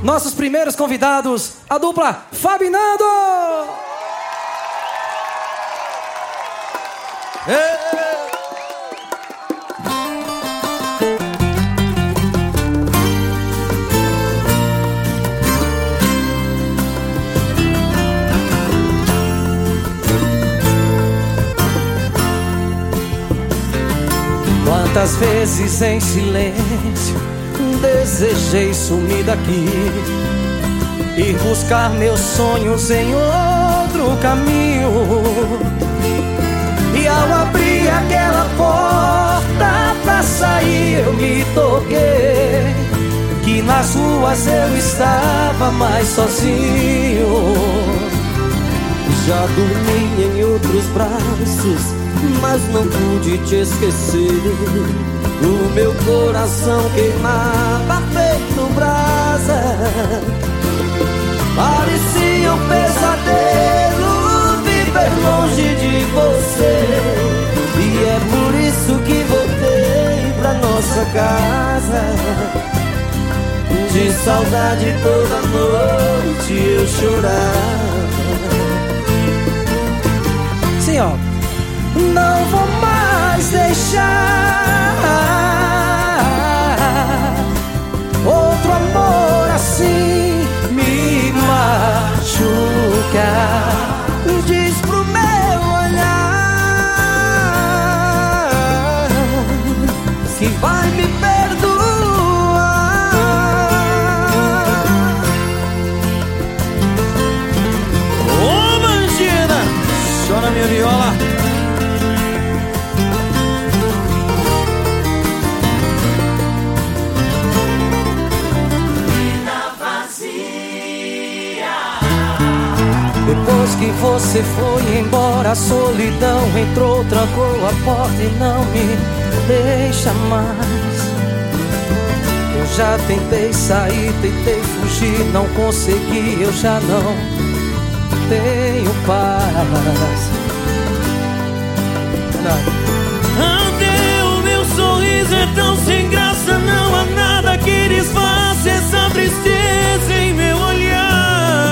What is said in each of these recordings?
nossos primeiros convidados, a dupla Fábio e Nando! Quantas vezes em silêncio desejei sumir daqui, ir buscar meus sonhos em outro caminho. E ao abrir aquela porta pra sair, eu me toquei que nas ruas eu estava mais sozinho. Já dormi em outros braços, mas não pude te esquecer. O meu coração queimava feito brasa. Parecia um pesadelo viver longe de você. E é por isso que voltei pra nossa casa. De saudade toda noite eu chorava. Sim, ó. Não vou mais deixar outro amor assim me machucar. Diz pro meu olhar que vai me perdoar. Ô bandida, chora minha viola. Depois que você foi embora, a solidão entrou, trancou a porta e não me deixa mais. Eu já tentei sair, tentei fugir, não consegui, eu já não tenho paz. Até o meu sorriso é tão sem graça, não há nada que disfarce essa tristeza em meu olhar.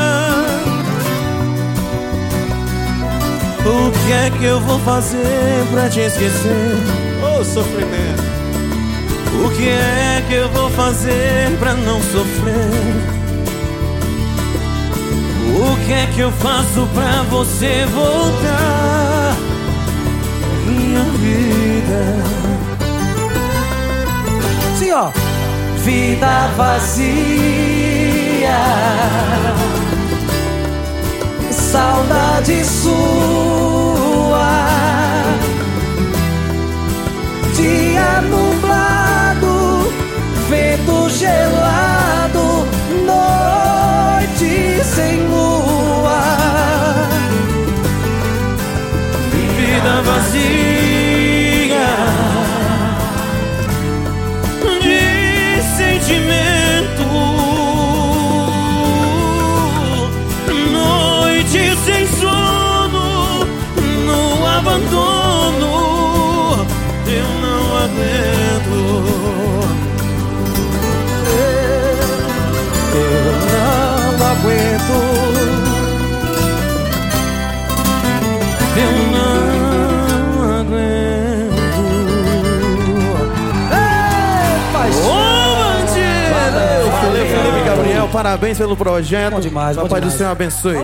O que é que eu vou fazer pra te esquecer? Ô sofrimento. O que é que eu vou fazer pra não sofrer? O que é que eu faço pra você voltar? Minha vida. Sim, ó. Vida vazia, saudade sua, dia nublado, vento gelado, noite sem lua. Vida vazia de sentimento, noite sem sono, no abandono. Eu não aguento. Eu não aguento. Eu não aguento. Ô, bandido! Valeu, Felipe Gabriel, parabéns pelo projeto. Bom demais, bom Papai do demais. Senhor abençoe.